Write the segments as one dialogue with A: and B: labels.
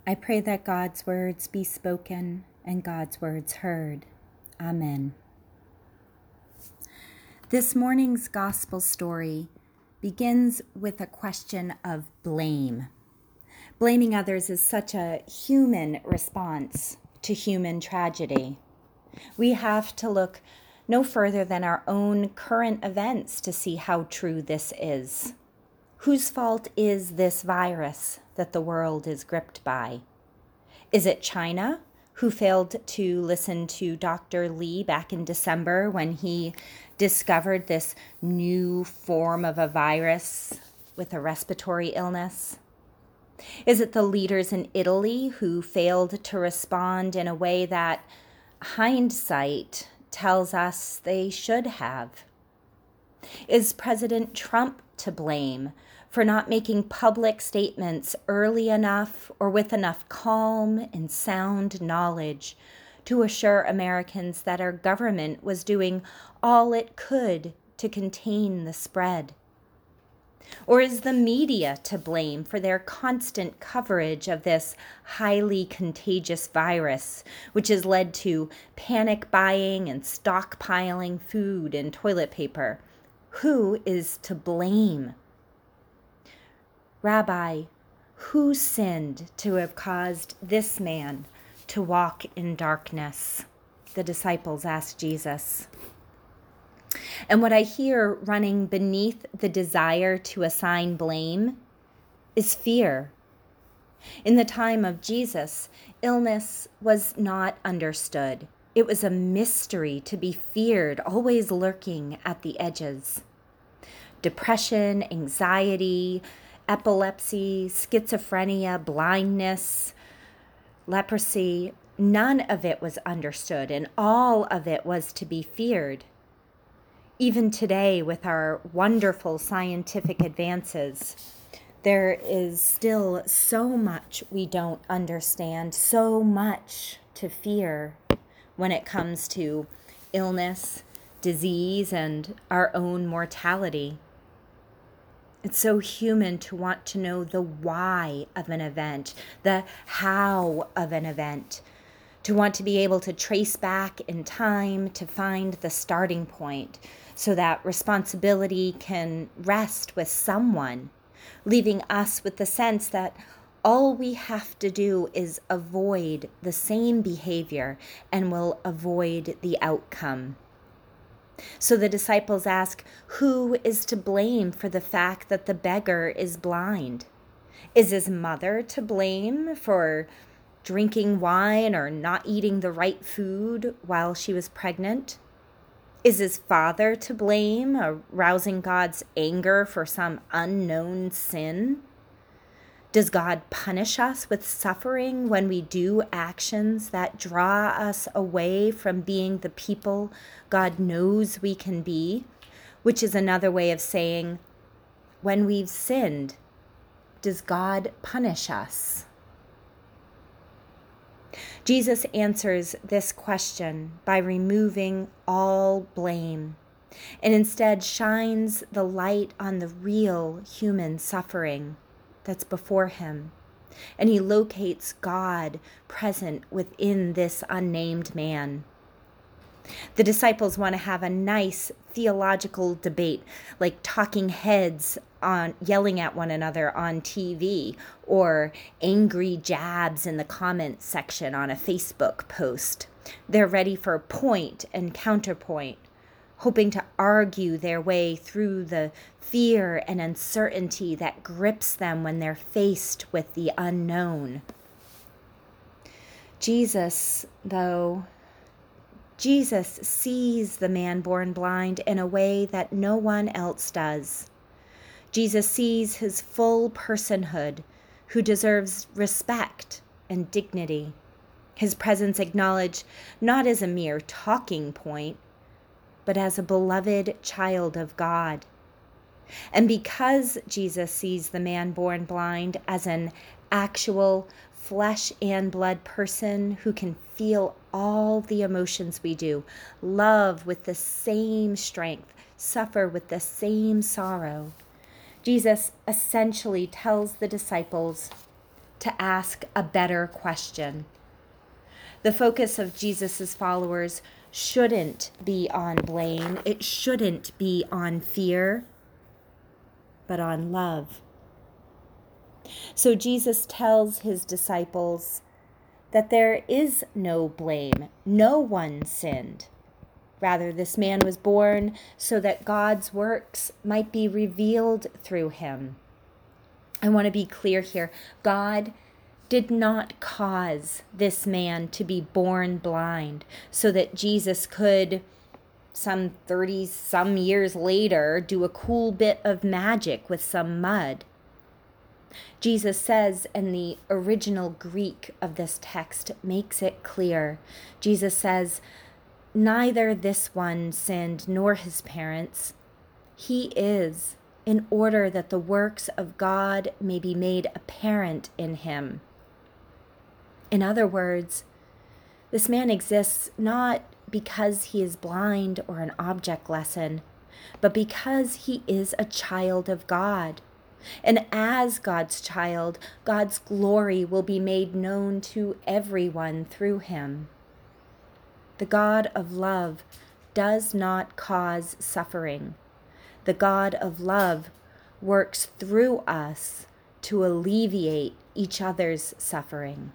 A: I pray that God's words be spoken and God's words heard. Amen. This morning's gospel story begins with a question of blame. Blaming others is such a human response to human tragedy. We have to look no further than our own current events to see how true this is. Whose fault is this virus that the world is gripped by? Is it China, who failed to listen to Dr. Li back in December when he discovered this new form of a virus with a respiratory illness? Is it the leaders in Italy who failed to respond in a way that hindsight tells us they should have? Is President Trump to blame for not making public statements early enough or with enough calm and sound knowledge to assure Americans that our government was doing all it could to contain the spread? Or is the media to blame for their constant coverage of this highly contagious virus, which has led to panic buying and stockpiling food and toilet paper? Who is to blame? Rabbi, who sinned to have caused this man to walk in darkness? The disciples asked Jesus. And what I hear running beneath the desire to assign blame is fear. In the time of Jesus, illness was not understood. It was a mystery to be feared, always lurking at the edges. Depression, anxiety, epilepsy, schizophrenia, blindness, leprosy, none of it was understood, and all of it was to be feared. Even today, with our wonderful scientific advances, there is still so much we don't understand, so much to fear when it comes to illness, disease, and our own mortality. It's so human to want to know the why of an event, the how of an event, to want to be able to trace back in time to find the starting point so that responsibility can rest with someone, leaving us with the sense that all we have to do is avoid the same behavior and we'll avoid the outcome. So the disciples ask, who is to blame for the fact that the beggar is blind? Is his mother to blame for drinking wine or not eating the right food while she was pregnant? Is his father to blame, arousing God's anger for some unknown sin? Does God punish us with suffering when we do actions that draw us away from being the people God knows we can be? Which is another way of saying, when we've sinned, does God punish us? Jesus answers this question by removing all blame and instead shines the light on the real human suffering that's before him. And he locates God present within this unnamed man. The disciples want to have a nice theological debate, like talking heads on yelling at one another on TV, or angry jabs in the comments section on a Facebook post. They're ready for point and counterpoint, hoping to argue their way through the fear and uncertainty that grips them when they're faced with the unknown. Jesus sees the man born blind in a way that no one else does. Jesus sees his full personhood, who deserves respect and dignity. His presence acknowledged not as a mere talking point, but as a beloved child of God. And because Jesus sees the man born blind as an actual flesh and blood person who can feel all the emotions we do, love with the same strength, suffer with the same sorrow, Jesus essentially tells the disciples, to ask a better question. The focus of Jesus' followers shouldn't be on blame. It shouldn't be on fear, but on love. So Jesus tells his disciples that there is no blame. No one sinned. Rather, this man was born so that God's works might be revealed through him. I want to be clear here. God did not cause this man to be born blind so that Jesus could, some 30-some years later, do a cool bit of magic with some mud. Jesus says, and the original Greek of this text makes it clear. Jesus says, neither this one sinned nor his parents. He is, in order that the works of God may be made apparent in him. In other words, this man exists not because he is blind or an object lesson, but because he is a child of God. And as God's child, God's glory will be made known to everyone through him. The God of love does not cause suffering. The God of love works through us to alleviate each other's suffering.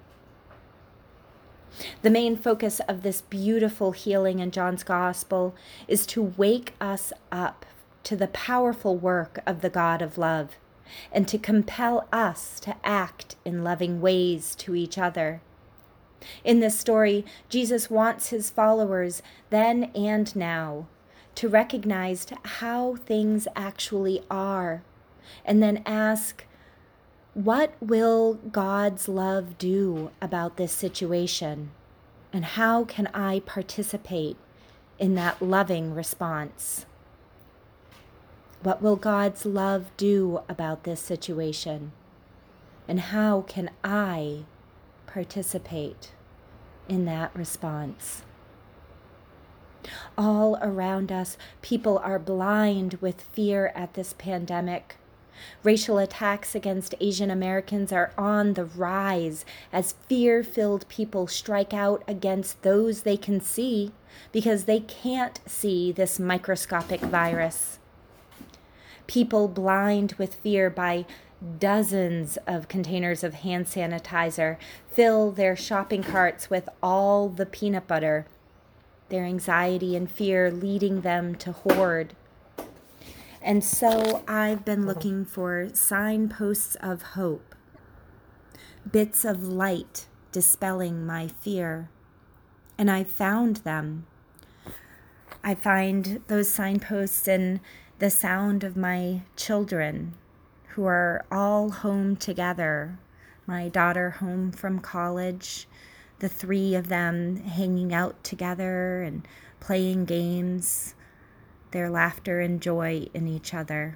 A: The main focus of this beautiful healing in John's Gospel is to wake us up to the powerful work of the God of love and to compel us to act in loving ways to each other. In this story, Jesus wants his followers then and now to recognize how things actually are and then ask, what will God's love do about this situation? And how can I participate in that loving response? What will God's love do about this situation? And how can I participate in that response? All around us, people are blind with fear at this pandemic. Racial attacks against Asian Americans are on the rise as fear-filled people strike out against those they can see because they can't see this microscopic virus. People blind with fear by dozens of containers of hand sanitizer fill their shopping carts with all the peanut butter, their anxiety and fear leading them to hoard. And so I've been looking for signposts of hope, bits of light dispelling my fear, and I found them. I find those signposts in the sound of my children, who are all home together. My daughter home from college, the three of them hanging out together and playing games, their laughter and joy in each other.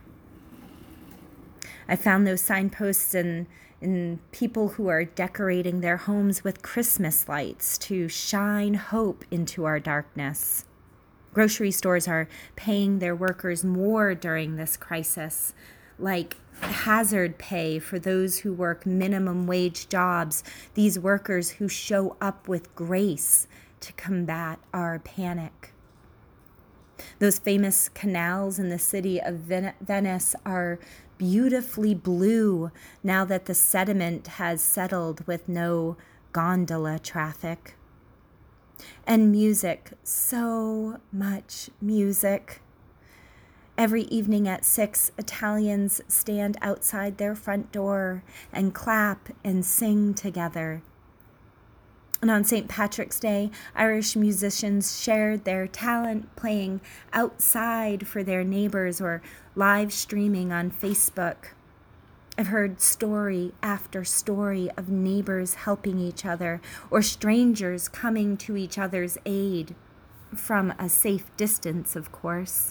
A: I found those signposts in people who are decorating their homes with Christmas lights to shine hope into our darkness. Grocery stores are paying their workers more during this crisis, like hazard pay for those who work minimum wage jobs, these workers who show up with grace to combat our panic. Those famous canals in the city of Venice are beautifully blue now that the sediment has settled with no gondola traffic. And music, so much music. Every evening at 6, Italians stand outside their front door and clap and sing together. And on St. Patrick's Day, Irish musicians shared their talent playing outside for their neighbors or live streaming on Facebook. I've heard story after story of neighbors helping each other or strangers coming to each other's aid, from a safe distance, of course.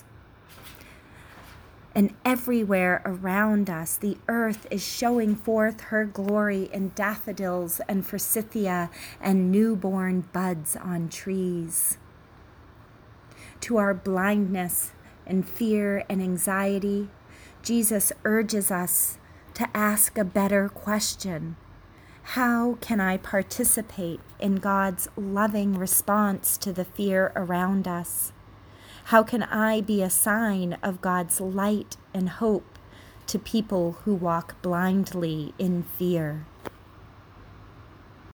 A: And everywhere around us, the earth is showing forth her glory in daffodils and forsythia and newborn buds on trees. To our blindness and fear and anxiety, Jesus urges us to ask a better question. How can I participate in God's loving response to the fear around us? How can I be a sign of God's light and hope to people who walk blindly in fear?